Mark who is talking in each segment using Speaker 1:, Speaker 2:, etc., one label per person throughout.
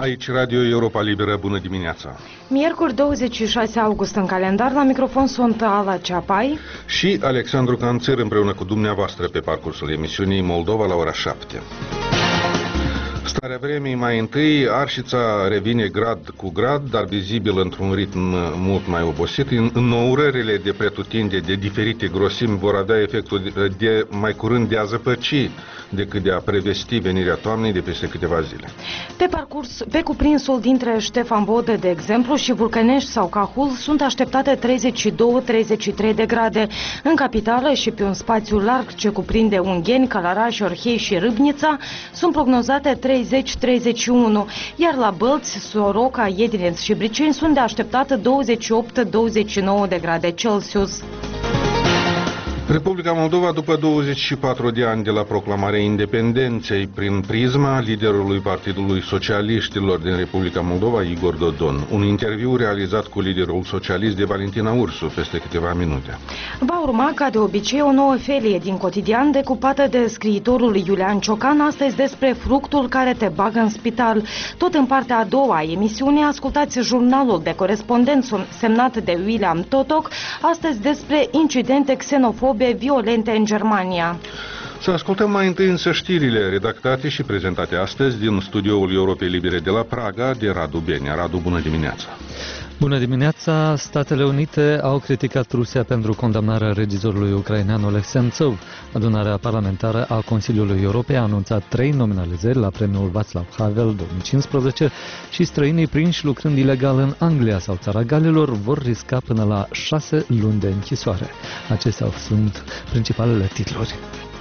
Speaker 1: Aici Radio Europa Liberă, bună dimineața!
Speaker 2: Miercuri 26 august în calendar, la microfon sunt Ala Ceapai
Speaker 1: și Alexandru Canțer împreună cu dumneavoastră pe parcursul emisiunii Moldova la ora 7. Starea vremii mai întâi, Arșița revine grad cu grad, dar vizibil într-un ritm mult mai obosit. Înnourările de pretutinde de diferite grosimi vor avea efectul de mai curând de a zăpăci decât de a prevesti venirea toamnei de peste câteva zile.
Speaker 2: Pe cuprinsul dintre Ștefan Vodă, de exemplu, și Vulcănești sau Cahul sunt așteptate 32-33 de grade. În capitală și pe un spațiu larg ce cuprinde Ungheni, Călăraș, Orhei și Râbnița sunt prognozate 30-31, iar la Bălți, Soroca, Iedineț și Briceni sunt de așteptat 28-29 de grade Celsius.
Speaker 1: Republica Moldova, după 24 de ani de la proclamarea independenței, prin prisma liderului Partidului Socialiștilor din Republica Moldova, Igor Dodon. Un interviu realizat cu liderul socialist de Valentina Ursu peste câteva minute.
Speaker 2: Va urma, ca de obicei, o nouă felie din Cotidian decupată de scriitorul Iulian Ciocan, astăzi despre fructul care te bagă în spital. Tot în partea a doua a emisiunii ascultați jurnalul de corespondent semnat de William Totoc, astăzi despre incidente xenofobe violente în Germania.
Speaker 1: Să ascultăm mai întâi însă știrile redactate și prezentate astăzi din studioul Europei Libere de la Praga de Radu Benia. Radu, bună dimineața!
Speaker 3: Bună dimineața! Statele Unite au criticat Rusia pentru condamnarea regizorului ucrainean Oleg Sentsov. Adunarea parlamentară a Consiliului Europei a anunțat 3 nominalizări la premiul Václav Havel 2015 și străinii prinși lucrând ilegal în Anglia sau Țara Galilor vor risca până la 6 luni de închisoare. Acestea sunt principalele titluri.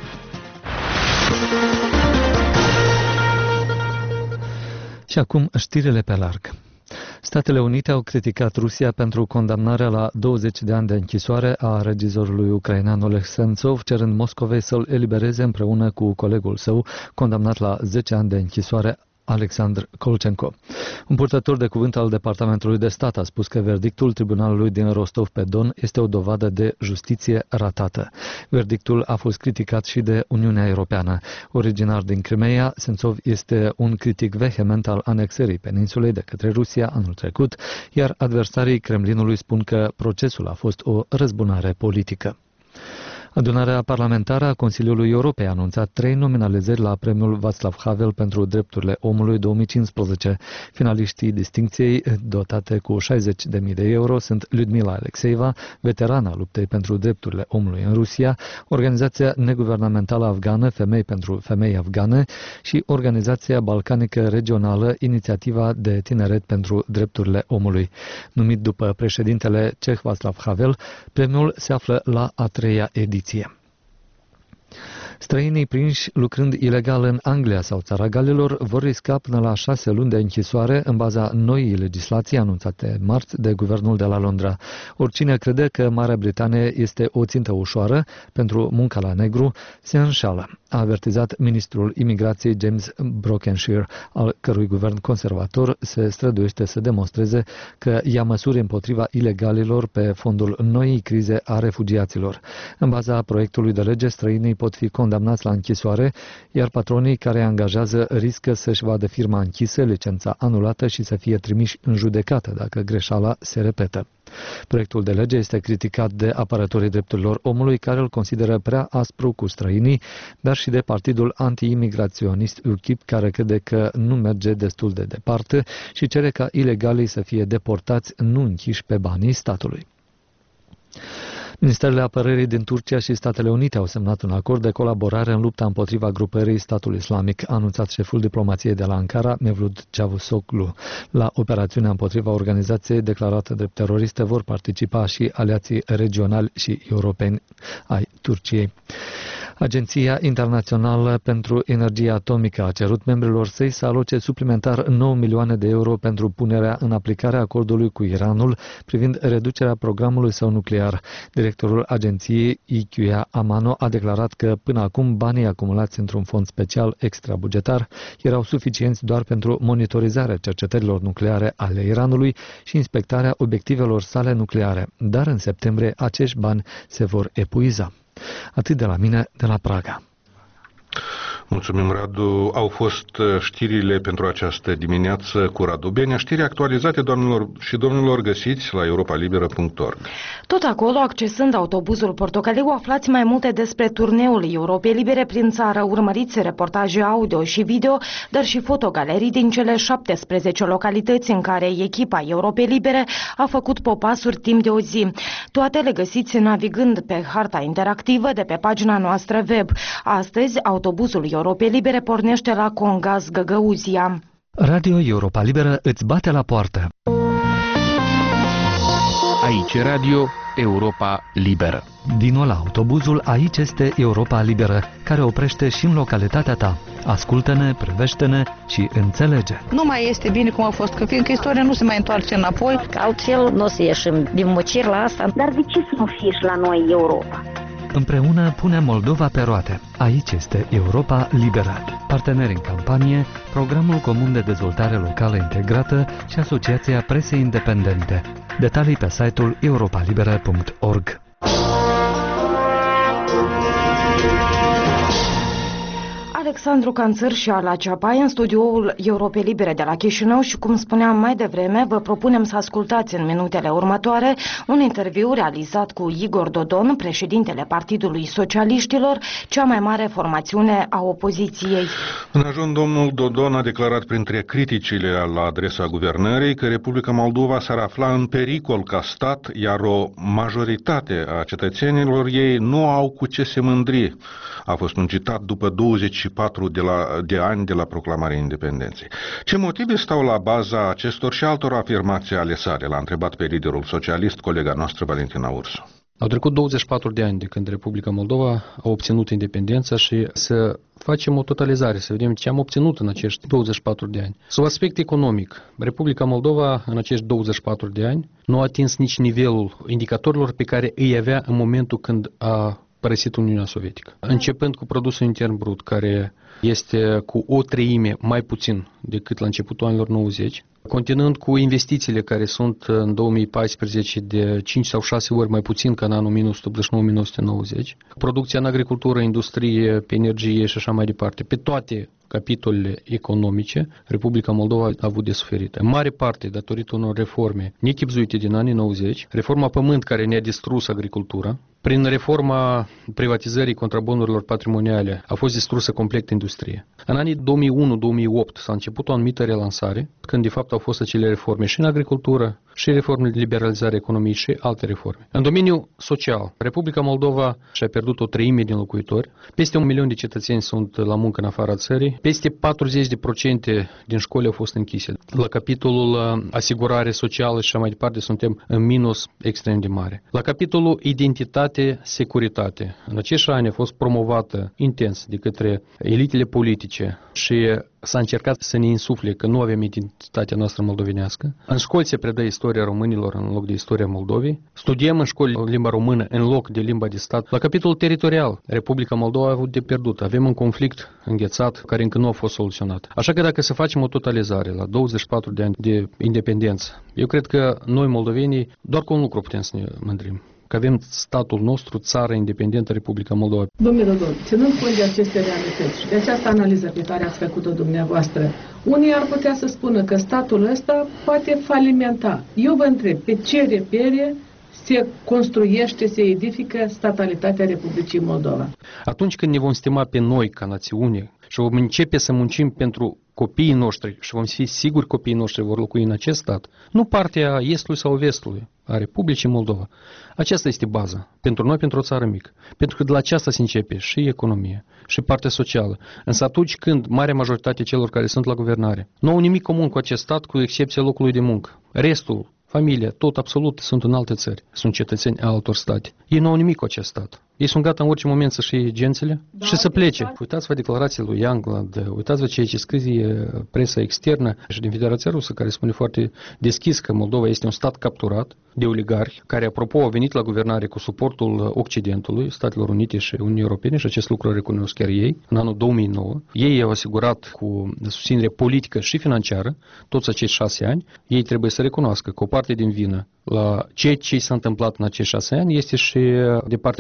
Speaker 3: Și acum știrile pe larg. Statele Unite au criticat Rusia pentru condamnarea la 20 de ani de închisoare a regizorului ucrainean Oleg Sentsov, cerând Moscovei să-l elibereze împreună cu colegul său, condamnat la 10 ani de închisoare, Alexandr Kolchenko. Un purtător de cuvânt al Departamentului de Stat a spus că verdictul tribunalului din Rostov-pe-Don este o dovadă de justiție ratată. Verdictul a fost criticat și de Uniunea Europeană. Originar din Crimea, Sentsov este un critic vehement al anexării peninsulei de către Rusia anul trecut, iar adversarii Kremlinului spun că procesul a fost o răzbunare politică. Adunarea parlamentară a Consiliului Europei a anunțat 3 nominalizări la premiul Václav Havel pentru drepturile omului 2015. Finaliștii distincției, dotate cu 60.000 de euro, sunt Lyudmila Alexeeva, veterana luptei pentru drepturile omului în Rusia, Organizația neguvernamentală afgană Femei pentru femei afgane și Organizația balcanică regională Inițiativa de tineret pentru drepturile omului. Numit după președintele ceh Václav Havel, premiul se află la a 3-a ediție. Străinii prinși lucrând ilegal în Anglia sau Țara Galilor vor risca până la 6 luni de închisoare în baza noii legislații anunțate marți de guvernul de la Londra. Oricine crede că Marea Britanie este o țintă ușoară pentru munca la negru se înșală, a avertizat ministrul imigrației James Brockenshire, al cărui guvern conservator se străduiește să demonstreze că ia măsuri împotriva ilegalilor pe fondul noii crize a refugiaților. În baza proiectului de lege, străinii pot fi condamnați la închisoare, iar patronii care angajează riscă să-și vadă firma închisă, licența anulată și să fie trimiși în judecată dacă greșeala se repetă. Proiectul de lege este criticat de apărătorii drepturilor omului, care îl consideră prea aspru cu străinii, dar și de partidul anti-imigraționist UKIP, care crede că nu merge destul de departe și cere ca ilegalii să fie deportați, nu închiși pe banii statului. Ministerele Apărării din Turcia și Statele Unite au semnat un acord de colaborare în lupta împotriva grupării Statul Islamic, a anunțat șeful diplomației de la Ankara, Mevlut Cavusoglu. La operațiunea împotriva organizației declarată drept teroriste vor participa și aliații regionali și europeni ai Turciei. Agenția Internațională pentru Energie Atomică a cerut membrilor săi să aloce suplimentar 9 milioane de euro pentru punerea în aplicare a acordului cu Iranul privind reducerea programului său nuclear. Directorul agenției IQIA Amano a declarat că până acum banii acumulați într-un fond special extrabugetar erau suficienți doar pentru monitorizarea cercetărilor nucleare ale Iranului și inspectarea obiectivelor sale nucleare, dar în septembrie acești bani se vor epuiza. Atât de la mine, de la Praga.
Speaker 1: Mulțumim, Radu. Au fost știrile pentru această dimineață cu Radu Benea, știri actualizate, doamnelor și domnilor, găsiți la europalibera.org.
Speaker 2: Tot acolo, accesând autobuzul portocaliu, aflați mai multe despre turneul Europei Libere prin țară. Urmăriți reportaje audio și video, dar și fotogalerii din cele 17 localități în care echipa Europei Libere a făcut popasuri timp de o zi. Toate le găsiți navigând pe harta interactivă de pe pagina noastră web. Astăzi, autobuzul Europei Libere pornește la Congaz Găgăuzia.
Speaker 3: Radio Europa Liberă îți bate la poartă.
Speaker 4: Aici Radio Europa Liberă.
Speaker 3: Din nou la autobuzul, aici este Europa Liberă, care oprește și în localitatea ta. Ascultă-ne, privește-ne și înțelege.
Speaker 5: Nu mai este bine cum a fost, că fiindcă istoria nu se mai întoarce înapoi.
Speaker 6: Altfel nu o să ieșim din mucir la asta.
Speaker 7: Dar de ce să nu fie și la noi Europa?
Speaker 3: Împreună punem Moldova pe roate. Aici este Europa Liberă. Parteneri în campanie, Programul Comun de Dezvoltare Locală Integrată și Asociația Presei Independente. Detalii pe site-ul europalibera.org.
Speaker 2: Alexandru Canțăr și Ala Ceapai în studioul Europei Libere de la Chișinău și, cum spuneam mai devreme, vă propunem să ascultați în minutele următoare un interviu realizat cu Igor Dodon, președintele Partidului Socialiștilor, cea mai mare formațiune a opoziției.
Speaker 1: În ajun, domnul Dodon a declarat printre criticile la adresa guvernării că Republica Moldova s-ar afla în pericol ca stat, iar o majoritate a cetățenilor ei nu au cu ce se mândri. A fost un citat după 24 de ani de la proclamarea independenței. Ce motive stau la baza acestor și altor afirmații ale sale? L-a întrebat pe liderul socialist, colega noastră Valentina Ursu.
Speaker 8: Au trecut 24 de ani de când Republica Moldova a obținut independența și să facem o totalizare, să vedem ce am obținut în acești 24 de ani. Sub aspect economic, Republica Moldova în acești 24 de ani nu a atins nici nivelul indicatorilor pe care îi avea în momentul când a părăsit Uniunea Sovietică. Începând cu produsul intern brut, care este cu o treime mai puțin decât la începutul anilor 90, continuând cu investițiile care sunt în 2014 de 5 sau 6 ori mai puțin ca în anul 1989-1990, producția în agricultură, industrie, pe energie și așa mai departe, pe toate capitolele economice, Republica Moldova a avut de suferit. În mare parte, datorită unor reforme nechibzuite din anii 90, reforma pământ care ne-a distrus agricultura, prin reforma privatizării contrabunurilor patrimoniale a fost distrusă complet industria. În anii 2001-2008 s-a început o anumită relansare, când de fapt au fost acele reforme și în agricultură, și reforme de liberalizare a economiei și alte reforme. În domeniul social, Republica Moldova și-a pierdut o treime din locuitori, peste 1 milion de cetățeni sunt la muncă în afara țării, peste 40% din școli au fost închise. La capitolul asigurare socială și așa mai departe suntem în minus extrem de mare. La capitolul identitate, securitate, în acești ani a fost promovată intens de către elitele politice și s-a încercat să ne insufle că nu avem identitatea noastră moldovenească. În școli se predă istoria românilor în loc de istoria Moldovei. Studiem în școli limba română în loc de limba de stat. La capitolul teritorial, Republica Moldova a avut de pierdut. Avem un conflict înghețat care încă nu a fost soluționat. Așa că dacă să facem o totalizare la 24 de ani de independență, eu cred că noi moldovenii doar cu un lucru putem să ne mândrim. Că avem statul nostru, țara independentă, Republica Moldova.
Speaker 9: Domnule Dodon, ținând cont de aceste realități și de această analiză pe care ați făcut-o dumneavoastră, unii ar putea să spună că statul ăsta poate falimenta. Eu vă întreb, pe ce repere se construiește, se edifică statalitatea Republicii Moldova?
Speaker 8: Atunci când ne vom stima pe noi ca națiune și vom începe să muncim pentru copiii noștri și vom fi siguri copiii noștri vor locui în acest stat, nu partea estului sau vestului a Republicii Moldova. Aceasta este baza pentru noi, pentru o țară mică. Pentru că de la aceasta se începe și economia, și partea socială. Însă atunci când marea majoritate celor care sunt la guvernare nu au nimic comun cu acest stat, cu excepția locului de muncă, restul, familia, tot absolut sunt în alte țări, sunt cetățeni a altor state. Ei nu au nimic cu acest stat. Ei sunt gata în orice moment să-și iei gențele și să plece. Uitați-vă declarația lui Youngblood, uitați-vă ceea ce scrie presa externă și din Federația Rusă, care spune foarte deschis că Moldova este un stat capturat de oligarhi, care, apropo, au venit la guvernare cu suportul Occidentului, Statelor Unite și Uniunii Europene, și acest lucru recunosc chiar ei, în anul 2009. Ei au asigurat cu susținere politică și financiară toți acești 6 ani. Ei trebuie să recunoască că o parte din vină la ceea ce s-a întâmplat în acești 6 ani este și de partea celor care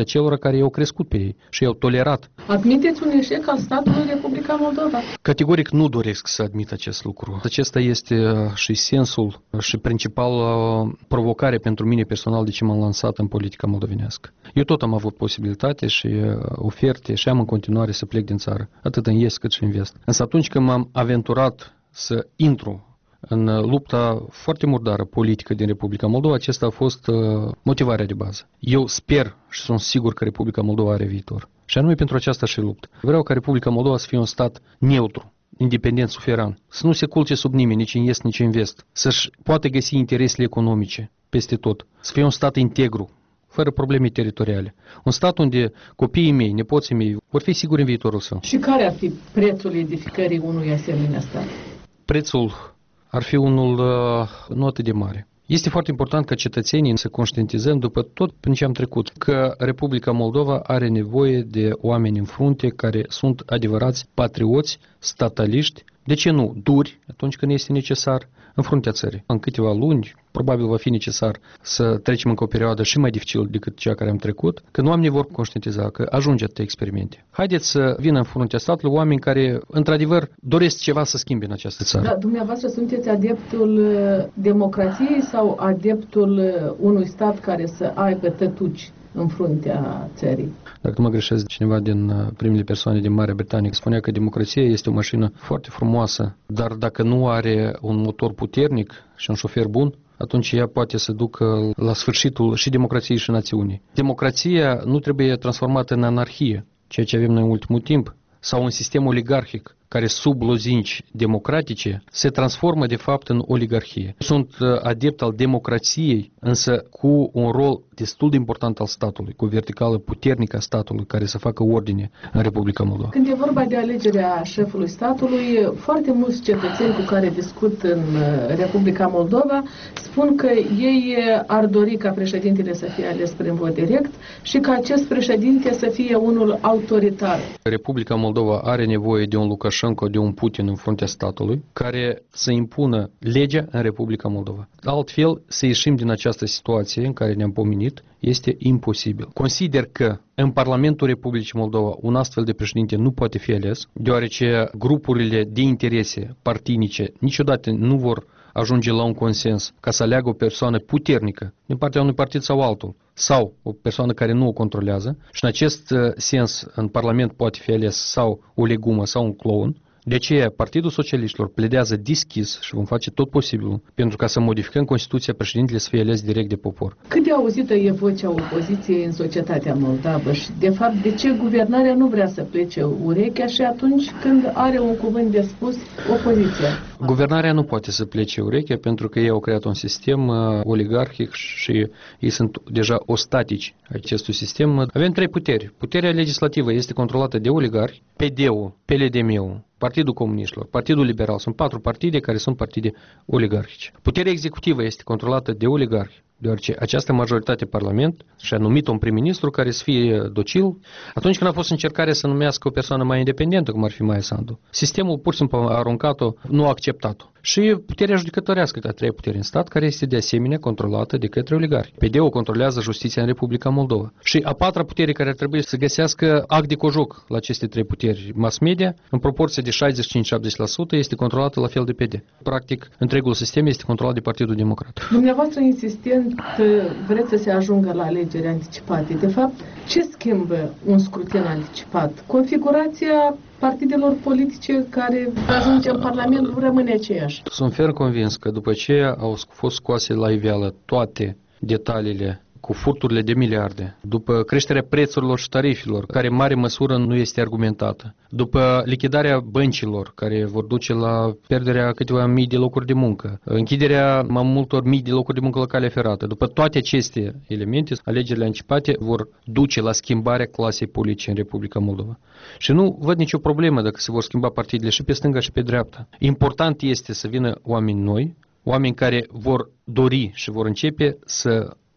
Speaker 8: care i-au crescut pe ei și i-au tolerat.
Speaker 9: Admiteți un eșec al statului Republica Moldova?
Speaker 8: Categoric nu doresc să admit acest lucru. Acesta este și sensul și principala provocare pentru mine personal de ce m-am lansat în politica moldovenească. Eu tot am avut posibilitate și oferte și am în continuare să plec din țară, atât în est cât și în vest. Însă atunci când m-am aventurat să intru în lupta foarte murdară politică din Republica Moldova, acesta a fost motivarea de bază. Eu sper și sunt sigur că Republica Moldova are viitor. Și anume pentru aceasta și lupt. Vreau ca Republica Moldova să fie un stat neutru, independent, suveran, să nu se culce sub nimeni, nici în est, nici în vest, să-și poată găsi interesele economice peste tot, să fie un stat integru, fără probleme teritoriale. Un stat unde copiii mei, nepoții mei vor fi siguri în viitorul său.
Speaker 9: Și care ar fi prețul edificării unui asemenea stat?
Speaker 8: Prețul ar fi unul nu atât de mare. Este foarte important ca cetățenii să conștientizăm după tot prin ce am trecut că Republica Moldova are nevoie de oameni în frunte care sunt adevărați patrioți, stataliști, de ce nu, duri atunci când este necesar, în fruntea țării. În câteva luni, probabil va fi necesar să trecem încă o perioadă și mai dificilă decât cea care am trecut, când oamenii vor conștientiza că ajunge atâtea experimente. Haideți să vină în fruntea statului oameni care, într-adevăr, doresc ceva să schimbe în această țară.
Speaker 9: Da, dumneavoastră sunteți adeptul democrației sau adeptul unui stat care să aibă tătuci în fruntea țării?
Speaker 8: Dacă nu mă greșesc, cineva din primele persoane din Marea Britanie spunea că democrația este o mașină foarte frumoasă, dar dacă nu are un motor puternic și un șofer bun, atunci ea poate să ducă la sfârșitul și democrației și națiunii. Democrația nu trebuie transformată în anarhie, ceea ce avem noi în ultimul timp, sau în sistem oligarhic, care sub lozinci democratice se transformă de fapt în oligarhie. Sunt adept al democrației, însă cu un rol destul de important al statului, cu o verticală puternică a statului care să facă ordine în Republica Moldova.
Speaker 9: Când e vorba de alegerea șefului statului, foarte mulți cetățeni cu care discut în Republica Moldova spun că ei ar dori ca președintele să fie ales prin vot direct și ca acest președinte să fie unul autoritar.
Speaker 8: Republica Moldova are nevoie de un Lukashenko, de un Putin în fruntea statului, care să impună legea în Republica Moldova. Altfel, să ieșim din această situație în care ne-am pomenit, este imposibil. Consider că în Parlamentul Republicii Moldova un astfel de președinte nu poate fi ales, deoarece grupurile de interese partinice niciodată nu vor ajunge la un consens ca să aleagă o persoană puternică din partea unui partid sau altul, sau o persoană care nu o controlează și în acest sens în Parlament poate fi ales sau o legumă sau un clown. De aceea, Partidul Socialiștilor pledează deschis și vom face tot posibilul pentru ca să modificăm Constituția, președintele să fie ales direct de popor.
Speaker 9: Cât de auzită e vocea opoziției în societatea moldavă și, de fapt, de ce guvernarea nu vrea să plece urechea și atunci când are un cuvânt de spus opoziția?
Speaker 8: Guvernarea nu poate să plece urechea pentru că ei au creat un sistem oligarhic și ei sunt deja ostatici acestui sistem. Avem trei puteri. Puterea legislativă este controlată de oligarhi, PD-ul, PLDM-ul, Partidul Comuniștilor, Partidul Liberal. Sunt 4 partide care sunt partide oligarhice. Puterea executivă este controlată de oligarhi, deoarece această majoritate Parlament și-a numit un prim-ministru care să fie docil atunci când a fost încercarea să numească o persoană mai independentă, cum ar fi Maia Sandu. Sistemul pur și simplu a aruncat-o, nu a acceptat-o. Și puterea judecătorească, a treia putere în stat, care este de asemenea controlată de către oligarhi. PD-ul controlează justiția în Republica Moldova. Și a patra putere care ar trebui să găsească act de cojoc la aceste trei puteri, mass media, în proporție de 65-70%, este controlată la fel de PD. Practic, întregul sistem este controlat de Partidul Democrat.
Speaker 9: Dumneavoastră insistent vreți să se ajungă la alegeri anticipate. De fapt, ce schimbă un scrutin anticipat? Configurația partidelor politice care ajunge în Parlament rămâne aceeași.
Speaker 8: Sunt ferm convins că după ce au fost scoase la iveală toate detaliile cu furturile de miliarde, după creșterea prețurilor și tarifelor, care în mare măsură nu este argumentată, după lichidarea băncilor, care vor duce la pierderea câteva mii de locuri de muncă, închiderea mai multor mii de locuri de muncă la calea ferată, după toate aceste elemente, alegerile anticipate vor duce la schimbarea clasei politice în Republica Moldova. Și nu văd nicio problemă dacă se vor schimba partidele și pe stânga și pe dreapta. Important este să vină oameni noi, oameni care vor dori și vor începe să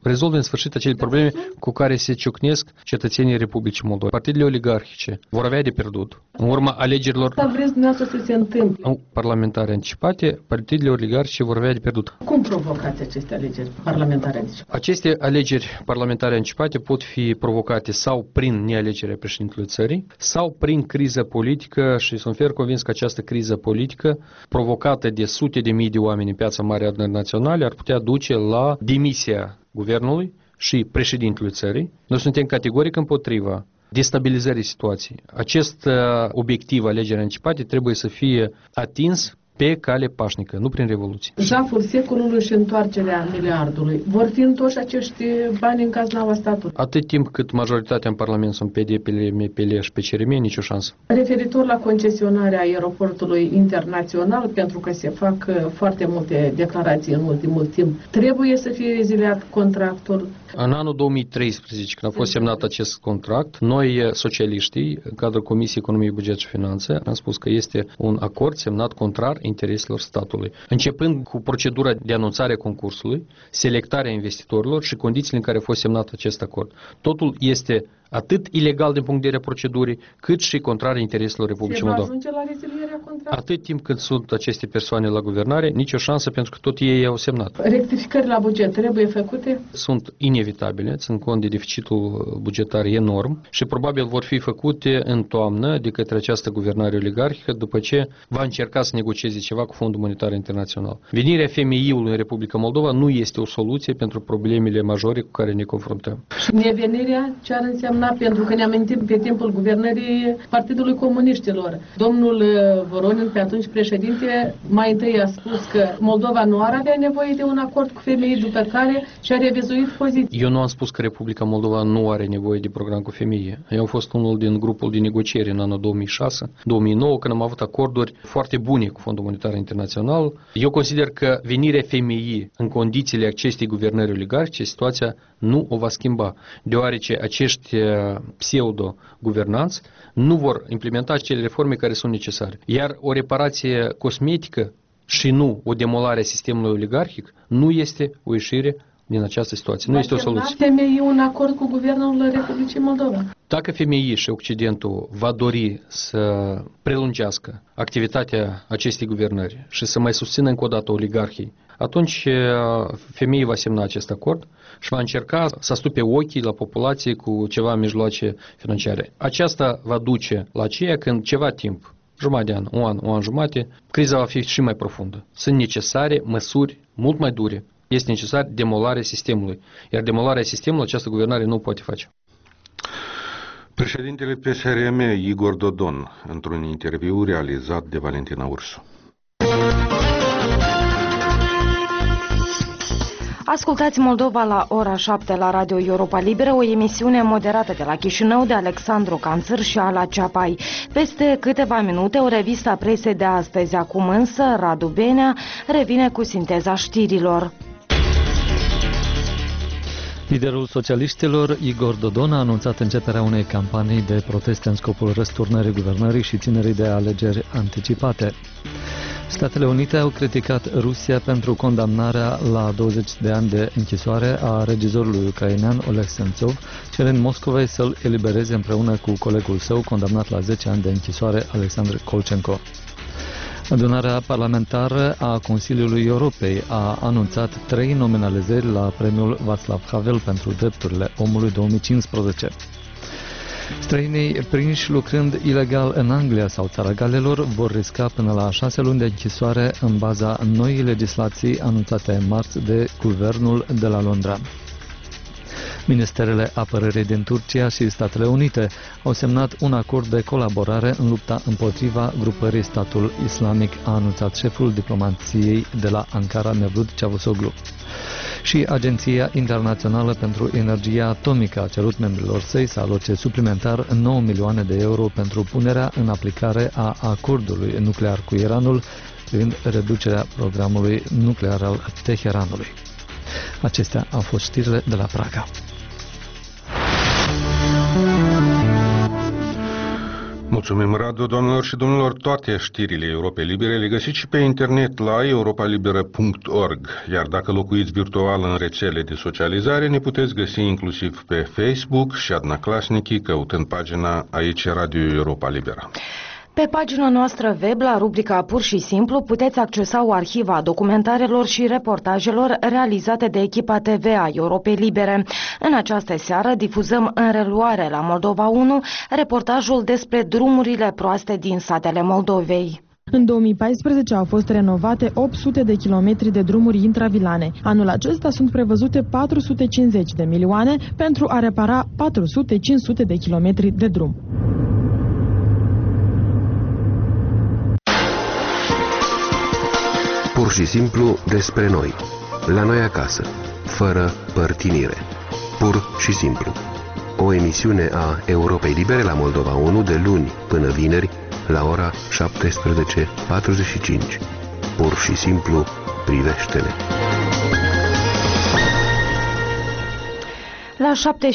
Speaker 8: rezolve în sfârșit acele probleme cu care se ciocnesc cetățenii Republicii Moldova. Partidele oligarhice vor avea de pierdut. În urma alegerilor
Speaker 9: vreți dumneavoastră să se întâmple
Speaker 8: parlamentare anticipate, partidele oligarhice vor avea de pierdut.
Speaker 9: Cum provocați aceste alegeri parlamentare anticipate?
Speaker 8: Aceste alegeri parlamentare anticipate pot fi provocate sau prin nealegerea președintelui țării, sau prin criză politică și sunt fer convins că această criză politică, provocată de sute de mii de oameni în piața Mare Adunării Naționale, ar putea duce la demisia guvernului și președintelui țării. Noi suntem categoric împotriva destabilizării situației. Acest obiectiv, alegerea anticipate, trebuie să fie atins pe cale pașnică, nu prin revoluție.
Speaker 9: Jaful secolului și întoarcerea miliardului. Vor fi întorși acești bani în caznaua statului?
Speaker 8: Atât timp cât majoritatea în Parlament sunt PD, MPL și PCRM, nicio șansă.
Speaker 9: Referitor la concesionarea aeroportului internațional, pentru că se fac foarte multe declarații în ultimul timp, trebuie să fie reziliat contractul?
Speaker 8: În anul 2013, când a fost semnat acest contract, noi, socialiștii, în cadrul Comisiei Economie, Buget și Finanțe, am spus că este un acord semnat contrar intereselor statului. Începând cu procedura de anunțare a concursului, selectarea investitorilor și condițiile în care a fost semnat acest acord. Totul este atât ilegal din punct de vedere procedurii, cât și contrar intereselor Republicii Moldova.
Speaker 9: Se va ajunge la rezilierea contractului?
Speaker 8: Atât timp cât sunt aceste persoane la guvernare, nicio șansă, pentru că tot ei au semnat.
Speaker 9: Rectificări la buget trebuie făcute?
Speaker 8: Sunt inevitabile, țin cont de deficitul bugetar enorm și probabil vor fi făcute în toamnă de către această guvernare oligarhică, după ce va încerca să negocieze ceva cu Fondul Monetar Internațional. Venirea FMI-ului în Republica Moldova nu este o soluție pentru problemele majore cu care ne confruntăm.
Speaker 9: Și nevenirea ce ar însemna? Pentru că ne amintim pe timpul guvernării Partidului Comuniștilor. Domnul Voronin, pe atunci președinte, mai întâi a spus că Moldova nu ar avea nevoie de un acord cu FMI, după care și-a revizuit poziția.
Speaker 8: Eu nu am spus că Republica Moldova nu are nevoie de program cu FMI. Eu am fost unul din grupul de negocieri în anul 2006-2009, când am avut acorduri foarte bune cu Fondul Monetar Internațional. Eu consider că venirea FMI în condițiile acestei guvernări oligarhice, situația nu o va schimba, deoarece acești pseudo-guvernanți nu vor implementa acele reforme care sunt necesare. Iar o reparație cosmetică și nu o demolare a sistemului oligarhic nu este o ieșire din această situație. Nu este o soluție.
Speaker 9: FMI un acord cu guvernul Republicii Moldova?
Speaker 8: Dacă FMI și Occidentul va dori să prelungească activitatea acestei guvernări și să mai susțină încă o dată oligarhii, atunci FMI va semna acest acord și va încerca să astupe ochii la populație cu ceva mijloace financiare. Aceasta va duce la aceea când ceva timp, jumătate de an, un an jumate, criza va fi și mai profundă. Sunt necesare măsuri mult mai dure. Este necesar demolarea sistemului. Iar demolarea sistemului această guvernare nu poate face.
Speaker 1: Președintele PSRM Igor Dodon, într-un interviu realizat de Valentina Ursu.
Speaker 2: Ascultați Moldova la ora 7 la Radio Europa Liberă, o emisiune moderată de la Chișinău de Alexandru Canțăr și Ala Ceapai. Peste câteva minute, o revistă a presei de astăzi. Acum însă, Radu Benea revine cu sinteza știrilor.
Speaker 3: Liderul socialiștilor, Igor Dodon, a anunțat începerea unei campanii de proteste în scopul răsturnării guvernării și ținerii de alegeri anticipate. Statele Unite au criticat Rusia pentru condamnarea la 20 de ani de închisoare a regizorului ucrainean Oleg Sentsov, cerând Moscovei să-l elibereze împreună cu colegul său condamnat la 10 ani de închisoare, Alexandru Kolchenko. Adunarea parlamentară a Consiliului Europei a anunțat 3 nominalizări la premiul Václav Havel pentru drepturile omului 2015. Străinii prinși lucrând ilegal în Anglia sau Țara Galelor vor risca până la 6 luni de închisoare în baza noii legislații anunțate în marți de guvernul de la Londra. Ministerele Apărării din Turcia și Statele Unite au semnat un acord de colaborare în lupta împotriva grupării Statul Islamic, a anunțat șeful diplomației de la Ankara, Mevlut Cavusoglu. Și Agenția Internațională pentru Energie Atomică a cerut membrilor săi să aloce suplimentar 9 milioane de euro pentru punerea în aplicare a acordului nuclear cu Iranul privind reducerea programului nuclear al Teheranului. Acestea au fost știrile de la Praga.
Speaker 1: Mulțumim, Radu. Doamnelor și domnilor, toate știrile Europei Libere le găsiți și pe internet la europalibera.org. Iar dacă locuiți virtual în rețele de socializare, ne puteți găsi inclusiv pe Facebook și Adna Clasnichi, căutând pagina Aici Radio Europa Libera.
Speaker 2: Pe pagina noastră web, la rubrica Pur și Simplu, puteți accesa o arhivă a documentarelor și reportajelor realizate de echipa TV a Europei Libere. În această seară difuzăm în reluare la Moldova 1 reportajul despre drumurile proaste din satele Moldovei.
Speaker 10: În 2014 au fost renovate 800 de kilometri de drumuri intravilane. Anul acesta sunt prevăzute 450 de milioane pentru a repara 400-500 de kilometri de drum.
Speaker 11: Pur și simplu despre noi, la noi acasă, fără părtinire. Pur și simplu. O emisiune a Europei Libere la Moldova 1 de luni până vineri la ora 17:45. Pur și simplu privește-ne.
Speaker 2: La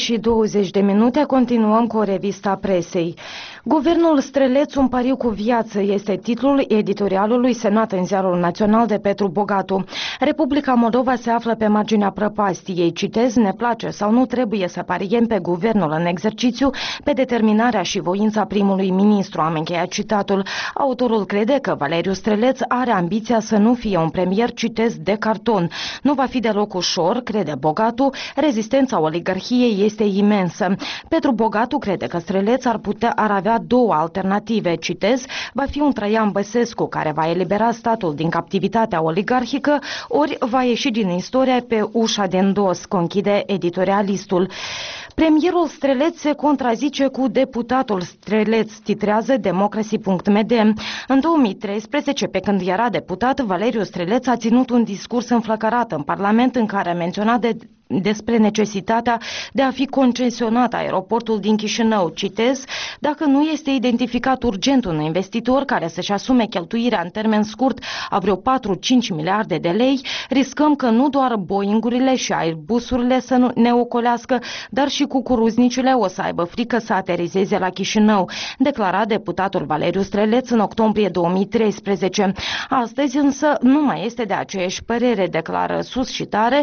Speaker 2: 7:20 continuăm cu o revista presei. Guvernul Streleț, un pariu cu viață, este titlul editorialului semnat în Ziarul Național de Petru Bogatu. Republica Moldova se află pe marginea prăpastiei. Citez, ne place sau nu, trebuie să pariem pe guvernul în exercițiu, pe determinarea și voința primului ministru. Am încheiat citatul. Autorul crede că Valeriu Streleț are ambiția să nu fie un premier, citez, de carton. Nu va fi deloc ușor, crede Bogatu, rezistența oligarhiei este imensă. Petru Bogatu crede că Streleț ar avea două alternative, citez, va fi un Traian Băsescu care va elibera statul din captivitatea oligarhică, ori va ieși din istoria pe ușa de îndos, conchide editorialistul. Premierul Streleț se contrazice cu deputatul Streleț, titrează Democracy.md. În 2013, pe când era deputat, Valeriu Streleț a ținut un discurs înflăcărat în Parlament în care a menționat despre necesitatea de a fi concesionat aeroportul din Chișinău. Citez, dacă nu este identificat urgent un investitor care să-și asume cheltuirea în termen scurt a vreo 4-5 miliarde de lei, riscăm că nu doar Boeing-urile și Airbus-urile să ne ocolească, dar și cucuruznicile o să aibă frică să aterizeze la Chișinău, declara deputatul Valeriu Streleț în octombrie 2013. Astăzi însă nu mai este de aceeași părere, declară sus și tare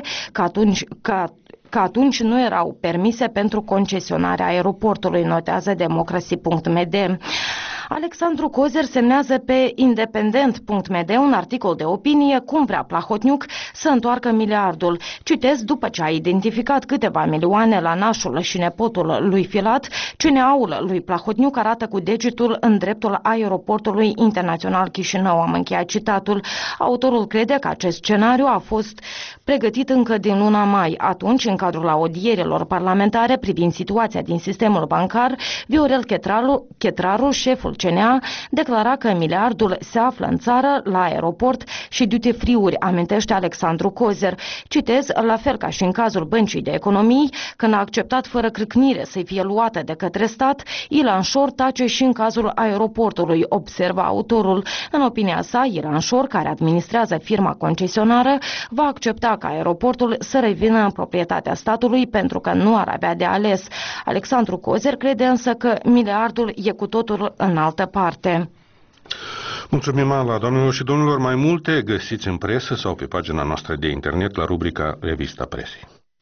Speaker 2: că atunci nu erau permise pentru concesionarea aeroportului, notează Democracy.md. Alexandru Cozer semnează pe Independent.md un articol de opinie cum vrea Plahotniuc să întoarcă miliardul. Citez, după ce a identificat câteva milioane la nașul și nepotul lui Filat, CNA-ul lui Plahotniuc arată cu degetul în dreptul aeroportului internațional Chișinău. Am încheiat citatul. Autorul crede că acest scenariu a fost pregătit încă din luna mai. Atunci, în cadrul audierilor parlamentare privind situația din sistemul bancar, Viorel Chetraru, șeful CNA, declara că miliardul se află în țară, la aeroport și duty-free-uri, amintește Alexandru Cozer. Citez, la fel ca și în cazul Băncii de Economii, când a acceptat fără crâcnire să fie luată de către stat, Ilan Șor tace și în cazul aeroportului, observă autorul. În opinia sa, Ilan Șor, care administrează firma concesionară, va accepta ca aeroportul să revină în proprietatea statului pentru că nu ar avea de ales. Alexandru Cozer crede însă că miliardul e cu totul în altă parte.
Speaker 1: Mulțumim, Ala. Doamnelor și domnilor, mai multe găsiți în presă sau pe pagina noastră de internet la rubrica Revista Presei.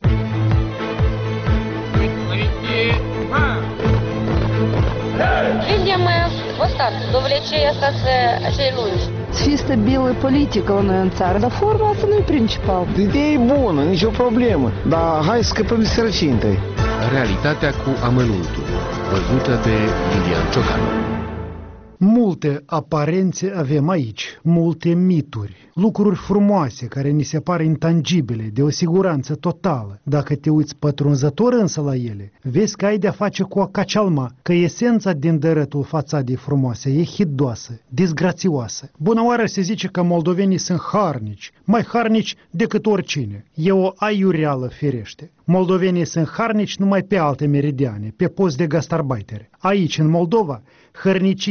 Speaker 12: Видим вот так, довлечение acei lungi.
Speaker 5: Să fie stabilă politică la noi în țară, dar forma asta nu e principal.
Speaker 13: Ideea e bună, nicio problemă, dar hai să scăpăm de sărăcie întâi.
Speaker 4: Realitatea cu amănuntul, văzută de Lilian Ciocanu.
Speaker 14: Multe aparențe avem aici, multe mituri, lucruri frumoase care ni se par intangibile, de o siguranță totală. Dacă te uiți pătrunzător însă la ele, vezi că ai de-a face cu o cacealma, că esența din dărătul fațadei frumoase e hidoasă, disgrațioasă. Bună oară se zice că moldovenii sunt harnici, mai harnici decât oricine. E o aiureală firește. Moldovenii sunt harnici numai pe alte meridiane, pe post de gastarbeiteri. Aici, în Moldova, hărnicia lor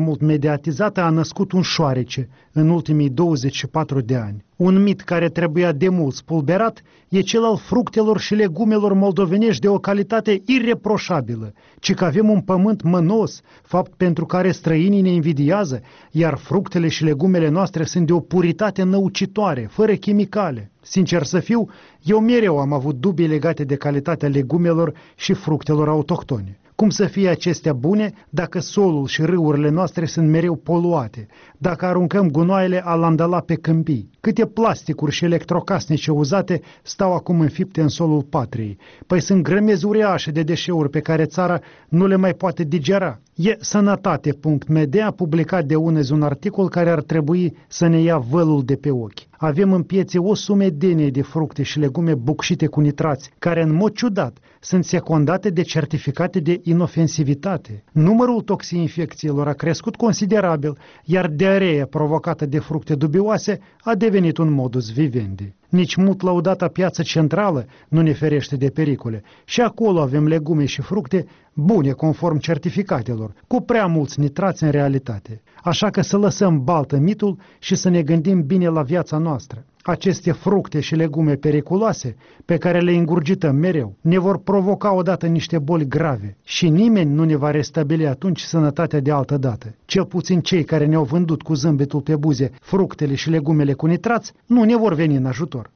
Speaker 14: mult mediatizată a născut un șoarece în ultimii 24 de ani. Un mit care trebuia de mult spulberat e cel al fructelor și legumelor moldovenești de o calitate ireproșabilă, ci că avem un pământ mănos, fapt pentru care străinii ne invidiază, iar fructele și legumele noastre sunt de o puritate năucitoare, fără chimicale. Sincer să fiu, eu mereu am avut dubii legate de calitatea legumelor și fructelor autohtone. Cum să fie acestea bune dacă solul și râurile noastre sunt mereu poluate, dacă aruncăm gunoaiele alandala pe câmpii? Câte plasticuri și electrocasnice uzate stau acum înfipte în solul patriei? Păi sunt grămezi uriașe de deșeuri pe care țara nu le mai poate digera. E Sănătate.md a publicat de unezi un articol care ar trebui să ne ia vălul de pe ochi. Avem în piețe o sumedenie de fructe și legume bucșite cu nitrați, care în mod ciudat sunt secundate de certificate de inofensivitate. Numărul toxii-infecțiilor a crescut considerabil, iar diareea provocată de fructe dubioase a devenit un modus vivendi. Nici mult lăudata piață centrală nu ne ferește de pericole. Și acolo avem legume și fructe bune conform certificatelor, cu prea mulți nitrați în realitate. Așa că să lăsăm baltă mitul și să ne gândim bine la viața noastră. Aceste fructe și legume periculoase, pe care le ingurgităm mereu, ne vor provoca odată niște boli grave și nimeni nu ne va restabili atunci sănătatea de altă dată. Cel puțin cei care ne-au vândut cu zâmbetul pe buze fructele și legumele cu nitrați nu ne vor veni în ajutor.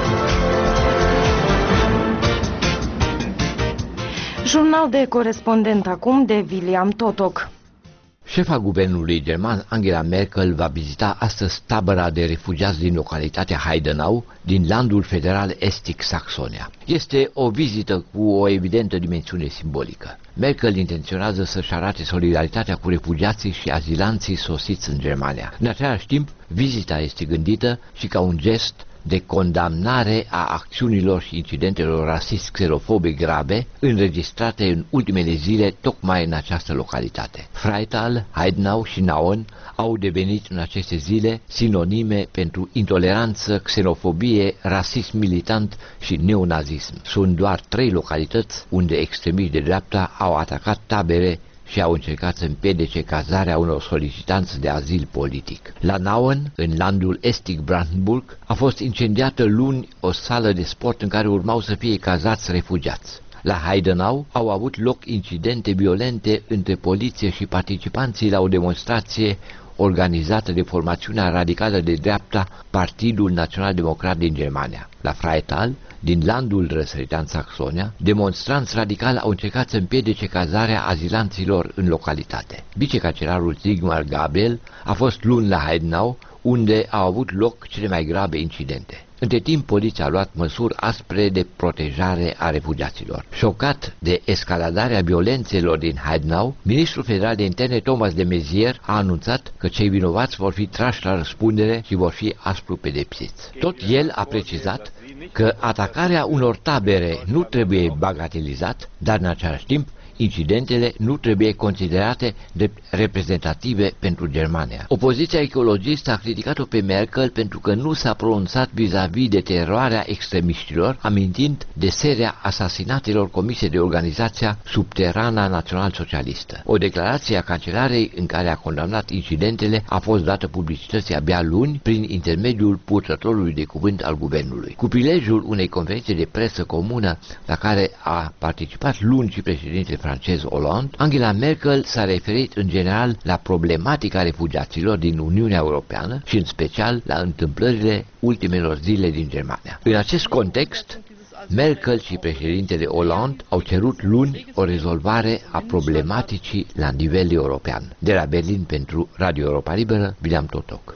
Speaker 2: Jurnal de corespondent acum de William Totoc.
Speaker 15: Șefa guvernului german, Angela Merkel, va vizita astăzi tabăra de refugiați din localitatea Heidenau, din landul federal estic Saxonia. Este o vizită cu o evidentă dimensiune simbolică. Merkel intenționează să-și arate solidaritatea cu refugiații și azilanții sosiți în Germania. În același timp, vizita este gândită și ca un gest de condamnare a acțiunilor și incidentelor rasist-xenofobe grave înregistrate în ultimele zile tocmai în această localitate. Freital, Heidenau și Nauen au devenit în aceste zile sinonime pentru intoleranță, xenofobie, rasism militant și neonazism. Sunt doar 3 localități unde extremiști de dreapta au atacat tabere și au încercat să împiedice cazarea unor solicitanți de azil politic. La Nauen, în landul estic Brandenburg, a fost incendiată luni o sală de sport în care urmau să fie cazați refugiați. La Heidenau au avut loc incidente violente între poliție și participanții la o demonstrație organizată de formațiunea radicală de dreapta Partidul Național Democrat din Germania. La Freital, din landul răsăritan Saxonia, demonstranți radicali au încercat să împiedice cazarea azilanților în localitate. Vicecancelarul Sigmar Gabriel a fost luni la Heidenau, unde au avut loc cele mai grave incidente. Între timp, poliția a luat măsuri aspre de protejare a refugiaților. Șocat de escaladarea violențelor din Heidenau, ministrul federal de interne Thomas de Maizière a anunțat că cei vinovați vor fi trași la răspundere și vor fi aspru pedepsiți. Tot el a precizat că atacarea unor tabere nu trebuie bagatelizat, dar în același timp incidentele nu trebuie considerate drept reprezentative pentru Germania. Opoziția ecologistă a criticat-o pe Merkel pentru că nu s-a pronunțat vis-a-vis de teroarea extremiștilor, amintind de seria asasinatelor comise de organizația Subterana Național-Socialistă. O declarație a cancelarei în care a condamnat incidentele a fost dată publicității abia luni prin intermediul purtătorului de cuvânt al guvernului. Cu prilejul unei conferințe de presă comună la care a participat luni și președintele francez Hollande, Angela Merkel s-a referit în general la problematica refugiaților din Uniunea Europeană și în special la întâmplările ultimelor zile din Germania. În acest context, Merkel și președintele Hollande au cerut luni o rezolvare a problematicii la nivel european. De la Berlin pentru Radio Europa Liberă, William Totoc.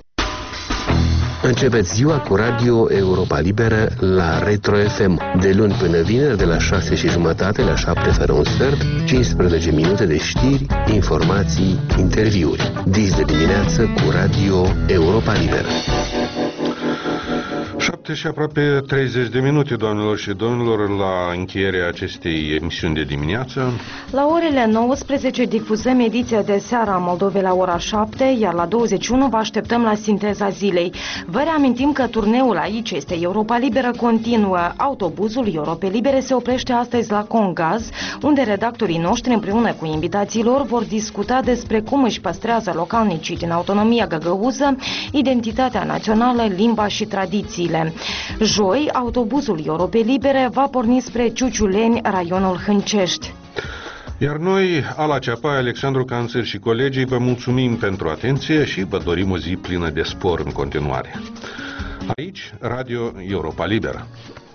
Speaker 11: Începeți ziua cu Radio Europa Liberă la Retro FM, de luni până vineri, de la 6:30 la 7 fără un sfert, 15 minute de știri, informații, interviuri. Dis de dimineață cu Radio Europa Liberă.
Speaker 1: 7 și aproape 30 de minute, doamnelor și domnilor, la încheierea acestei emisiuni de dimineață.
Speaker 2: La orele 19 difuzăm ediția de seară a Moldovei la ora 7, iar la 21 vă așteptăm la sinteza zilei. Vă reamintim că turneul Aici este Europa Liberă continuă. Autobuzul Europei Libere se oprește astăzi la Congaz, unde redactorii noștri împreună cu invitații lor vor discuta despre cum își păstrează localnicii din autonomia găgăuză identitatea națională, limba și tradițiile. Joi, autobuzul Europei Libere va porni spre Ciuciuleni, raionul Hâncești.
Speaker 1: Iar noi, Ala Ceapai, Alexandru Canțir și colegii, vă mulțumim pentru atenție și vă dorim o zi plină de spor în continuare. Aici, Radio Europa Liberă.